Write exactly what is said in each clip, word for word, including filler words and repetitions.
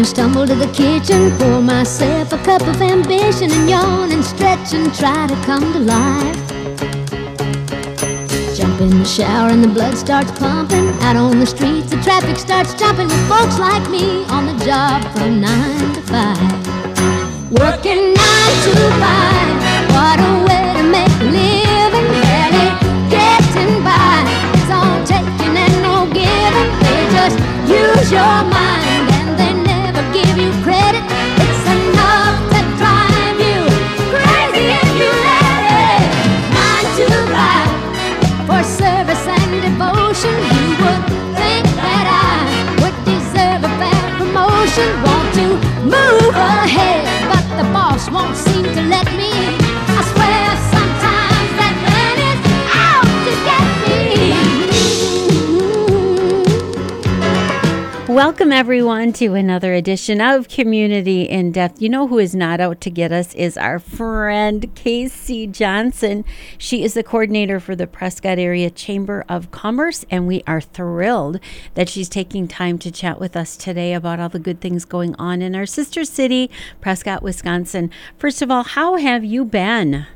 and stumble to the kitchen, pour myself a cup of ambition and yawn and stretch and try to come to life. Jump in the shower and the blood starts pumping. Out on the streets the traffic starts jumping with folks like me on the job from nine to five. Working nine to five, what a way to make a living. Barely getting by, it's all taking and no giving. They just use your mind and they never give you credit. It's enough to drive you crazy if you let it. Nine to five, for service and devotion. You would think that I would deserve a fair promotion. Want to move ahead, but the boss won't seem to let me. I swear sometimes that man is out to get me. Welcome everyone to another edition of Community in Depth. You know who is not out to get us is our friend Casey Johnson. She is the coordinator for the Prescott Area Chamber of Commerce, and we are thrilled that she's taking time to chat with us today about all the good things going on in our sister city, Prescott, Wisconsin. First of all, how have you been?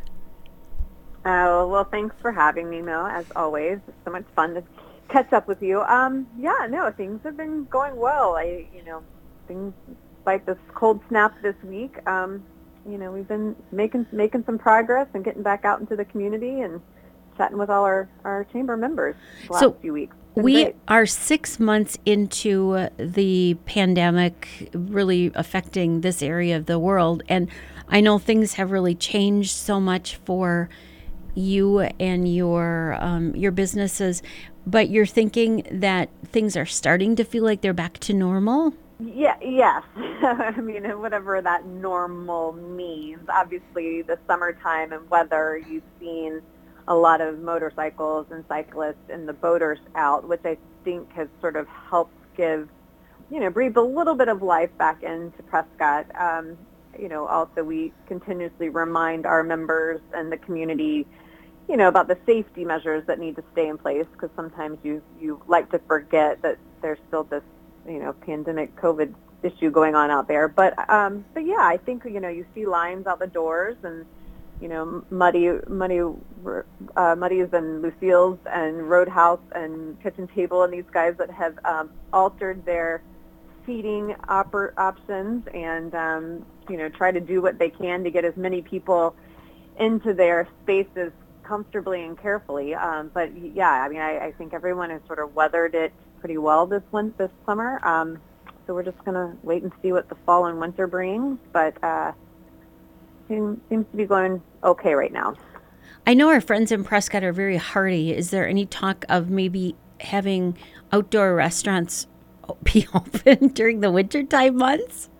Oh, well, thanks for having me, Mo, as always. It's so much fun to catch up with you. Um, yeah, no, things have been going well. I, you know, things like this cold snap this week. Um, you know, we've been making making some progress and getting back out into the community and chatting with all our, our chamber members the last So few weeks. we great. are six months into the pandemic really affecting this area of the world, and I know things have really changed so much for you and your um, your businesses, but you're thinking that things are starting to feel like they're back to normal? Yeah, yes. I mean, whatever that normal means. Obviously, the summertime and weather, you've seen a lot of motorcycles and cyclists and the boaters out, which I think has sort of helped give, you know, breathe a little bit of life back into Prescott. Um, you know, also we continuously remind our members and the community, you know, about the safety measures that need to stay in place, because sometimes you, you like to forget that there's still this, you know, pandemic COVID issue going on out there. But, um, but yeah, I think, you know, you see lines out the doors and, you know, Muddy, Muddy, uh, Muddy's and Lucille's and Roadhouse and Kitchen Table and these guys that have um, altered their seating oper- options and, um, you know, try to do what they can to get as many people into their spaces comfortably and carefully. Um, but yeah, I mean, I, I think everyone has sort of weathered it pretty well this one, this summer. Um, so we're just going to wait and see what the fall and winter brings. But uh, seems, seems to be going okay right now. I know our friends in Prescott are very hardy. Is there any talk of maybe having outdoor restaurants be open during the wintertime months?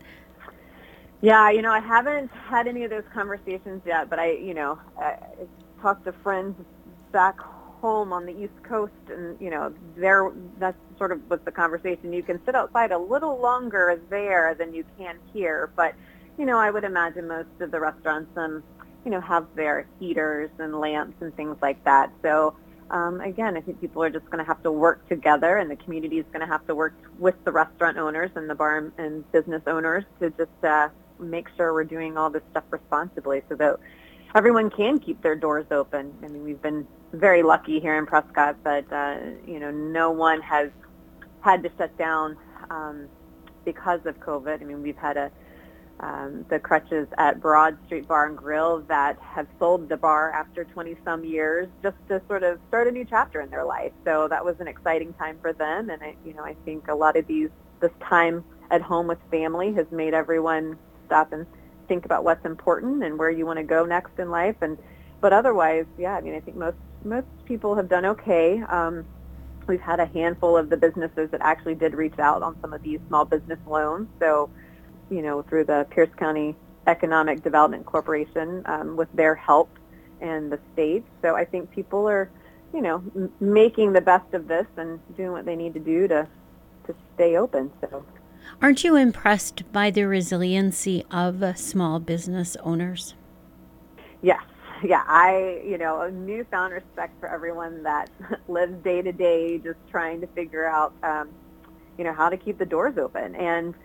Yeah, you know, I haven't had any of those conversations yet, but I, you know, I talked to friends back home on the East Coast, and, you know, there, that's sort of was the conversation. You can sit outside a little longer there than you can here, but, you know, I would imagine most of the restaurants, um, you know, have their heaters and lamps and things like that. So, um, again, I think people are just going to have to work together, and the community is going to have to work with the restaurant owners and the bar and business owners to just uh, make sure we're doing all this stuff responsibly so that everyone can keep their doors open. I mean, we've been very lucky here in Prescott that, uh, you know, no one has had to shut down um, because of COVID. I mean, we've had a um, the Crutches at Broad Street Bar and Grill that have sold the bar after twenty-some years just to sort of start a new chapter in their life. So that was an exciting time for them. And, I, you know, I think a lot of these this time at home with family has made everyone stop and think about what's important and where you want to go next in life. And but otherwise, yeah, I mean, I think most most people have done okay. Um, we've had a handful of the businesses that actually did reach out on some of these small business loans. So, you know, through the Pierce County Economic Development Corporation um, with their help and the state. So I think people are, you know, m- making the best of this and doing what they need to do to to stay open. So. Aren't you impressed by the resiliency of uh, small business owners? Yes. Yeah. I, you know, a newfound respect for everyone that lives day to day just trying to figure out, um, you know, how to keep the doors open. And,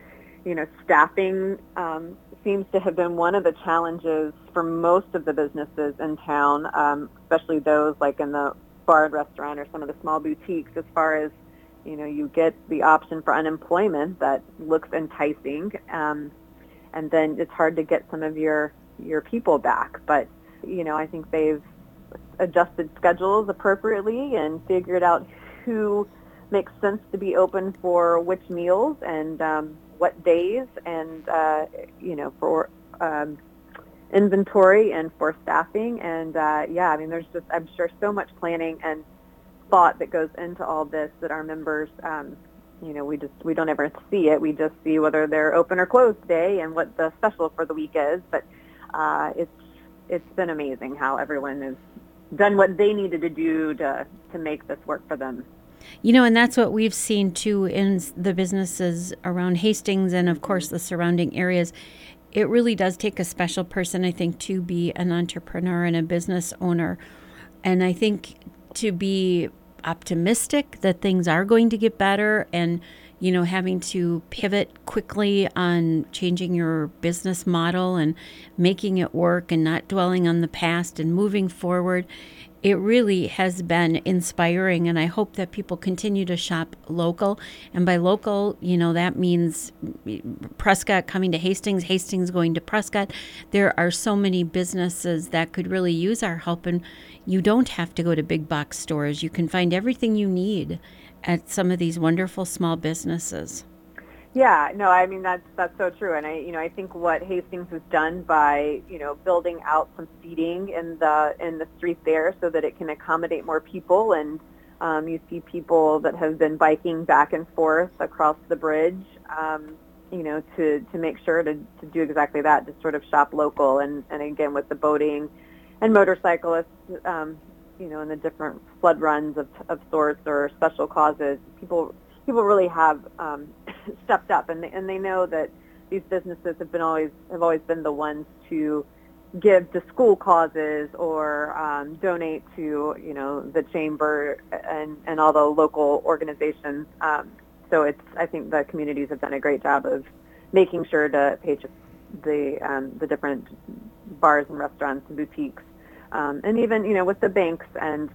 you know, staffing um, seems to have been one of the challenges for most of the businesses in town, um, especially those like in the bar and restaurant or some of the small boutiques, as far as, you know, you get the option for unemployment that looks enticing, um, and then it's hard to get some of your, your people back. But, you know, I think they've adjusted schedules appropriately and figured out who makes sense to be open for which meals and um, what days, and uh, you know, for um, inventory and for staffing. And uh, yeah, I mean, there's just, I'm sure, so much planning and thought that goes into all this that our members, um, you know, we just we don't ever see it. We just see whether they're open or closed today and what the special for the week is. But uh, it's it's been amazing how everyone has done what they needed to do to to make this work for them. You know, and that's what we've seen too in the businesses around Hastings and, of course, the surrounding areas. It really does take a special person, I think, to be an entrepreneur and a business owner. And I think to be optimistic that things are going to get better, and, you know, having to pivot quickly on changing your business model and making it work and not dwelling on the past and moving forward. It really has been inspiring, and I hope that people continue to shop local. And by local, you know, that means Prescott coming to Hastings, Hastings going to Prescott. There are so many businesses that could really use our help, and you don't have to go to big box stores. You can find everything you need at some of these wonderful small businesses. Yeah, no, I mean, that's that's so true. And I, you know, I think what Hastings has done by, you know, building out some seating in the in the street there so that it can accommodate more people, and um, you see people that have been biking back and forth across the bridge, um, you know, to, to make sure to, to do exactly that, to sort of shop local. And, and again, with the boating and motorcyclists, um, you know, in the different flood runs of, of sorts or special causes, people people really have um, stepped up, and they, and they know that these businesses have been always have always been the ones to give to school causes or um, donate to, you know, the chamber and, and all the local organizations. Um, so it's I think the communities have done a great job of making sure to pay the um, the different bars and restaurants and boutiques, um, and even, you know, with the banks and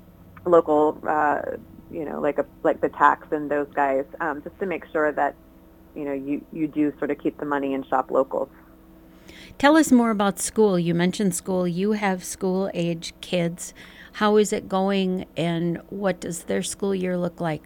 local. Uh, you know, like a like the tax and those guys, um, just to make sure that, you know, you, you do sort of keep the money and shop local. Tell us more about school. You mentioned school. You have school-age kids. How is it going, and what does their school year look like?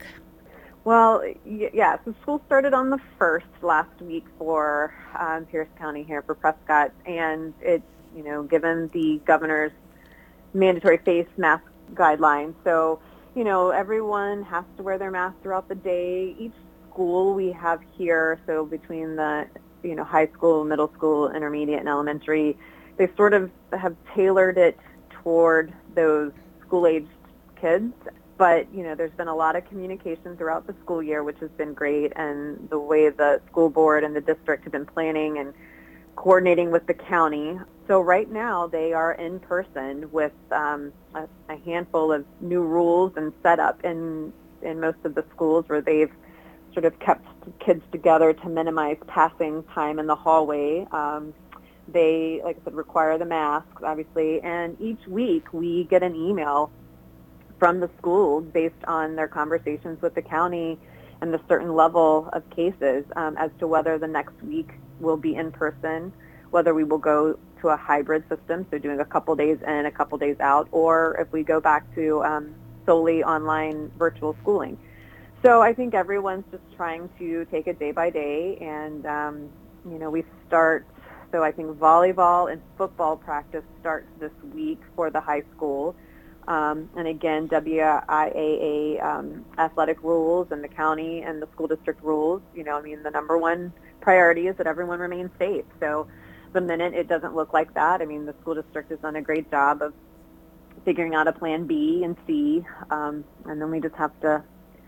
Well, yeah, so school started on the first last week for um, Pierce County here for Prescott, and it's, you know, given the governor's mandatory face mask guidelines. So, you know, everyone has to wear their mask throughout the day. Each school we have here, so between the, you know, high school, middle school, intermediate, and elementary, they sort of have tailored it toward those school-aged kids. But, you know, there's been a lot of communication throughout the school year, which has been great, and the way the school board and the district have been planning and coordinating with the county. So right now they are in person with um, a, a handful of new rules and setup in in most of the schools where they've sort of kept kids together to minimize passing time in the hallway. Um, they, like I said, require the masks, obviously, and each week we get an email from the schools based on their conversations with the county and the certain level of cases um, as to whether the next week will be in person, whether we will go to a hybrid system, so doing a couple days in, a couple days out, or if we go back to um, solely online virtual schooling. So I think everyone's just trying to take it day by day, and um, you know, we start, so I think volleyball and football practice starts this week for the high school. Um, and again, W I A A um, athletic rules and the county and the school district rules, you know, I mean, the number one priority is that everyone remains safe. So the minute it doesn't look like that, I mean, the school district has done a great job of figuring out a plan B and C, um, and then we just have to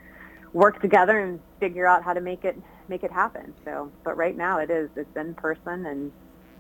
work together and figure out how to make it make it happen. So, but right now it is, it's in person and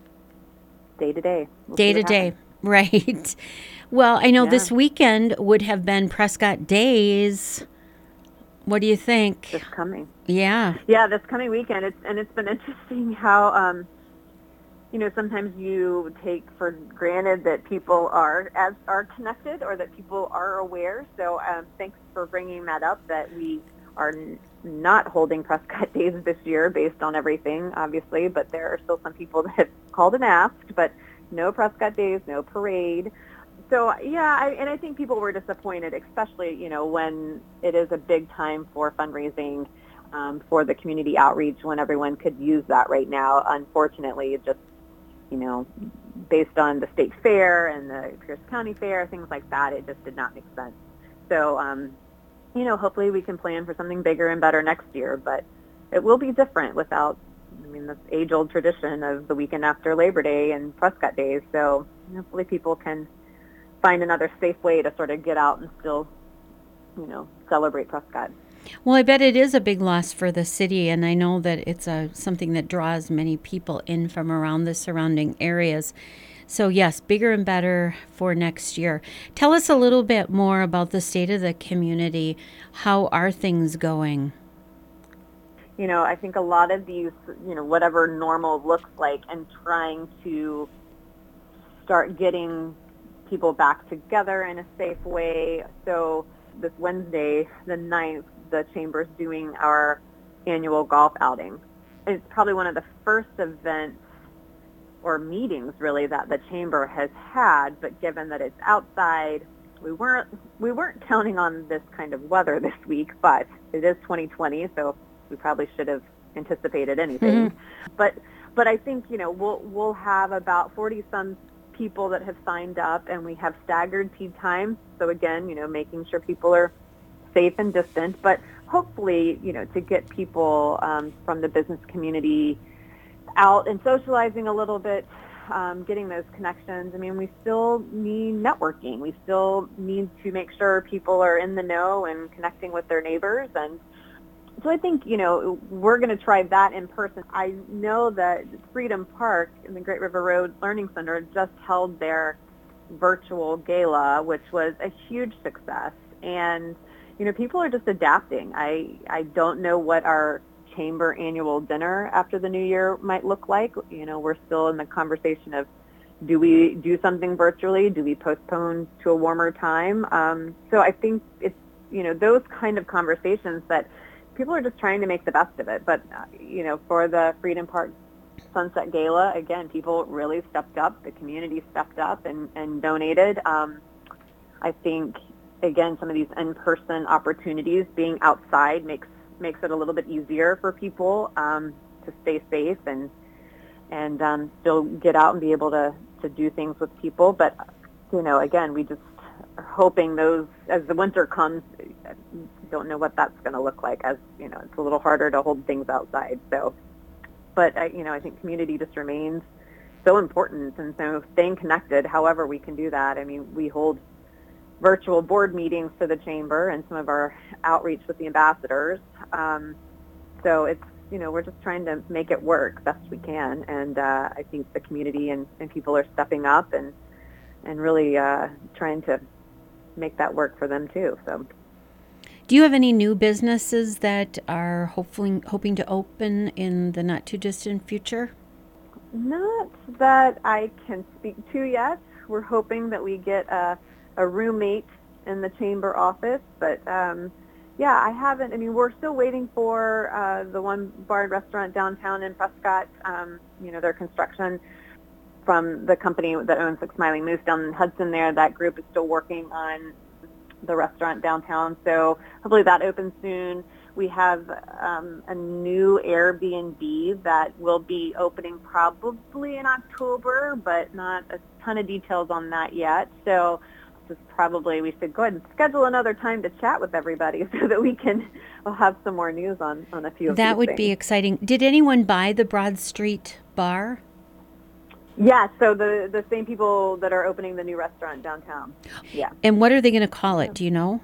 day to day. We'll day to day. Right. Well, I know yeah. This weekend would have been Prescott Days What do you think? This coming. Yeah. Yeah, this coming weekend. It's and it's been interesting how um, you know, sometimes you take for granted that people are as are connected or that people are aware. So um, thanks for bringing that up. That we are n- not holding Prescott Days this year, based on everything, obviously. But there are still some people that have called and asked. But no Prescott Days, no parade. So yeah, I, and I think people were disappointed, especially you know when it is a big time for fundraising um, for the community outreach, when everyone could use that right now. Unfortunately, it just you know, based on the state fair and the Pierce County Fair, things like that, it just did not make sense. So, um, you know, hopefully we can plan for something bigger and better next year, but it will be different without, I mean, this age-old tradition of the weekend after Labor Day and Prescott Days. So hopefully people can find another safe way to sort of get out and still, you know, celebrate Prescott. Well, I bet it is a big loss for the city, and I know that it's a something that draws many people in from around the surrounding areas. So yes, bigger and better for next year. Tell us a little bit more about the state of the community. How are things going? You know, I think a lot of these, you know, whatever normal looks like, and trying to start getting people back together in a safe way. So this Wednesday, the ninth, the Chamber's doing our annual golf outing. It's probably one of the first events or meetings really that the Chamber has had, but given that it's outside, we weren't we weren't counting on this kind of weather this week, but it is twenty twenty, so we probably should have anticipated anything. Mm-hmm. But but I think, you know, we'll we'll have about forty some people that have signed up, and we have staggered tee times. So again, you know, making sure people are safe and distant, but hopefully, you know, to get people um, from the business community out and socializing a little bit, um, getting those connections. I mean, we still need networking. We still need to make sure people are in the know and connecting with their neighbors. And so I think, you know, we're going to try that in person. I know that Freedom Park in the Great River Road Learning Center just held their virtual gala, which was a huge success. And you know, people are just adapting. I, I don't know what our Chamber annual dinner after the new year might look like. You know, we're still in the conversation of, do we do something virtually? Do we postpone to a warmer time? Um, so I think it's, you know, those kind of conversations that people are just trying to make the best of it. But, uh, you know, for the Freedom Park Sunset Gala, again, people really stepped up. The community stepped up and, and donated. Um, I think, again, some of these in-person opportunities, being outside makes makes it a little bit easier for people um, to stay safe and and um, still get out and be able to, to do things with people. But, you know, again, we just are hoping those, as the winter comes, don't know what that's going to look like, as, you know, it's a little harder to hold things outside. So, but, I, you know, I think community just remains so important. And so staying connected, however we can do that. I mean, we hold virtual board meetings for the Chamber and some of our outreach with the ambassadors. Um, so it's, you know, we're just trying to make it work best we can. And uh, I think the community and, and people are stepping up and, and really uh, trying to make that work for them too. So, do you have any new businesses that are hopefully hoping to open in the not too distant future? Not that I can speak to yet. We're hoping that we get a, a roommate in the Chamber office, but um, yeah, I haven't. I mean, we're still waiting for uh, the one bar and restaurant downtown in Prescott. Um, you know, their construction from the company that owns the Smiling Moose down in Hudson there. That group is still working on the restaurant downtown, so hopefully that opens soon. We have um, a new Airbnb that will be opening probably in October, but not a ton of details on that yet. So this is probably, we should go ahead and schedule another time to chat with everybody so that we can we'll have some more news on, on a few of that these would things. Be exciting. Did anyone buy the Broad Street bar? Yeah, so the, the same people that are opening the new restaurant downtown. Yeah. And what are they going to call it? Do you know?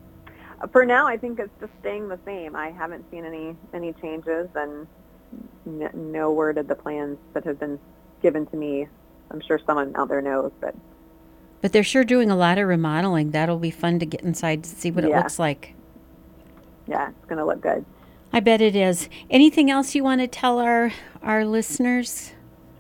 For now, I think it's just staying the same. I haven't seen any, any changes, and n- no word of the plans that have been given to me. I'm sure someone out there knows, but... But they're sure doing a lot of remodeling. That'll be fun to get inside to see what yeah. it looks like. yeah, it's going to look good. I bet it is. Anything else you want to tell our our listeners?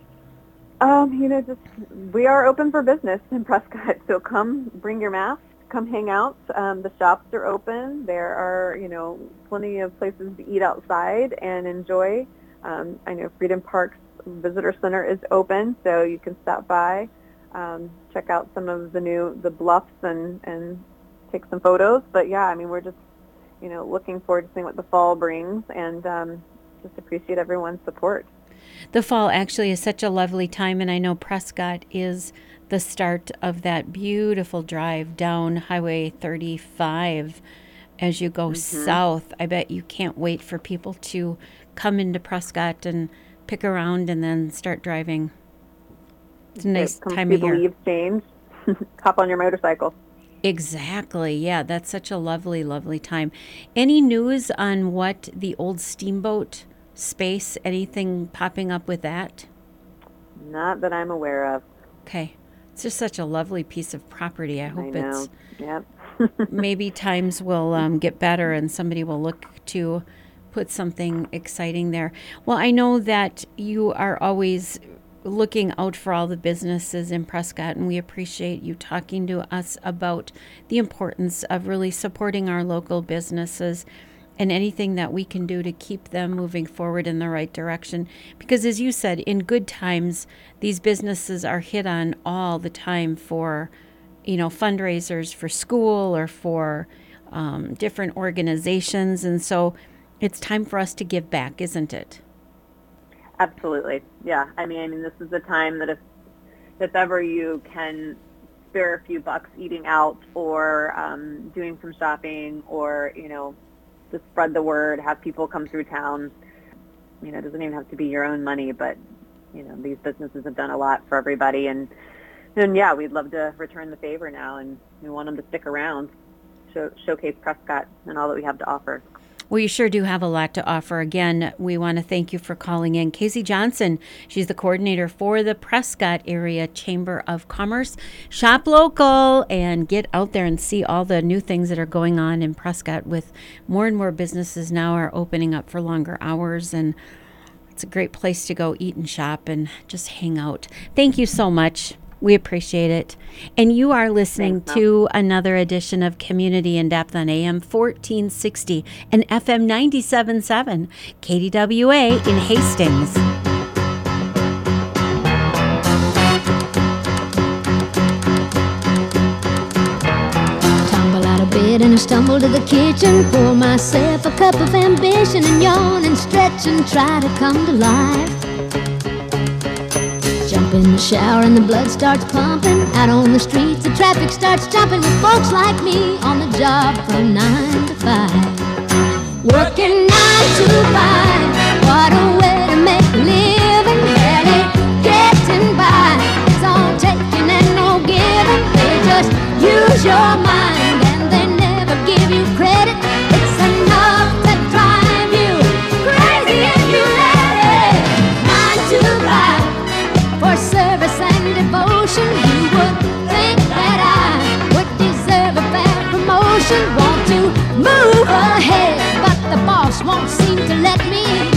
Um, you know, just we are open for business in Prescott, so come bring your mask, come hang out. Um, the shops are open. There are, you know, plenty of places to eat outside and enjoy. Um, I know Freedom Park's Visitor Center is open, so you can stop by, um, check out some of the new the bluffs and and take some photos. But yeah, I mean, we're just, you know, looking forward to seeing what the fall brings, and um, just appreciate everyone's support. The fall actually is such a lovely time, and I know Prescott is the start of that beautiful drive down Highway thirty-five as you go mm-hmm. south. I bet you can't wait for people to come into Prescott and pick around and then start driving. It's a nice time of year. The leaves change. Hop on your motorcycle. Exactly. Yeah, that's such a lovely, lovely time. Any news on what the old steamboat space, anything popping up with that? Not that I'm aware of. Okay. It's just such a lovely piece of property. I hope I know. it's yep. maybe times will um, get better and somebody will look to put something exciting there. Well, I know that you are always looking out for all the businesses in Prescott, and we appreciate you talking to us about the importance of really supporting our local businesses and anything that we can do to keep them moving forward in the right direction. Because as you said, in good times, these businesses are hit on all the time for, you know, fundraisers for school or for um, different organizations. And so it's time for us to give back, isn't it? Absolutely. Yeah. I mean, I mean, this is a time that if, if ever you can spare a few bucks eating out or um, doing some shopping or, you know, to spread the word, have people come through town. You know, it doesn't even have to be your own money, but, you know, these businesses have done a lot for everybody. And, and yeah, we'd love to return the favor now, and we want them to stick around, show, showcase Prescott and all that we have to offer. Well, you sure do have a lot to offer. Again, we want to thank you for calling in. Casey Johnson, she's the coordinator for the Prescott Area Chamber of Commerce. Shop local and get out there and see all the new things that are going on in Prescott, with more and more businesses now are opening up for longer hours, and it's a great place to go eat and shop and just hang out. Thank you so much. We appreciate it. And you are listening Thanks, to another edition of Community in Depth on A M fourteen sixty and F M ninety-seven point seven, K D W A in Hastings. Tumble out of bed and I stumble to the kitchen, pour myself a cup of ambition and yawn and stretch and try to come to life. Jump in the shower and the blood starts pumping. Out on the streets the traffic starts jumping with folks like me on the job from nine to five. Working nine to five, what a way to make a living. Barely getting by, it's all taking and no giving. They just use your mind and they never give you credit. It's enough to drive you crazy if you let it. Nine to five, for service and devotion, you would think that I would deserve a fair promotion. Want to move ahead, but the boss won't seem to let me